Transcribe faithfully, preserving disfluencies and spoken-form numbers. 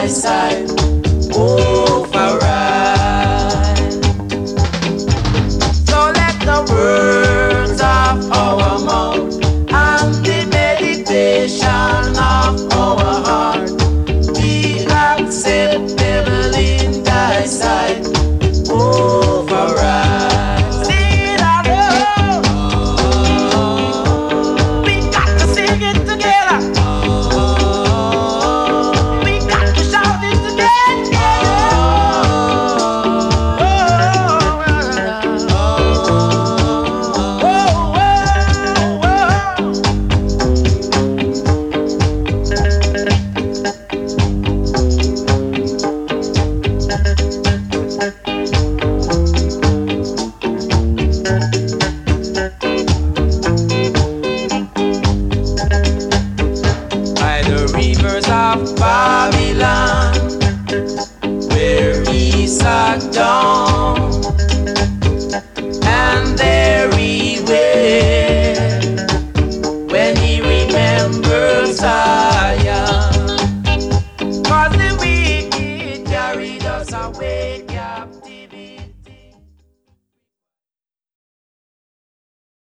side. Oh, for right. So let the words of our mouth and the meditation of our heart be acceptable in thy sight. Oh, for right. Sing it out, oh. We got to sing it together. We got to shout it together. Oh, oh, oh, by the rivers of Babylon, where he sat down, and there he wept when he remembered Zion, 'cause the wicked carried us away.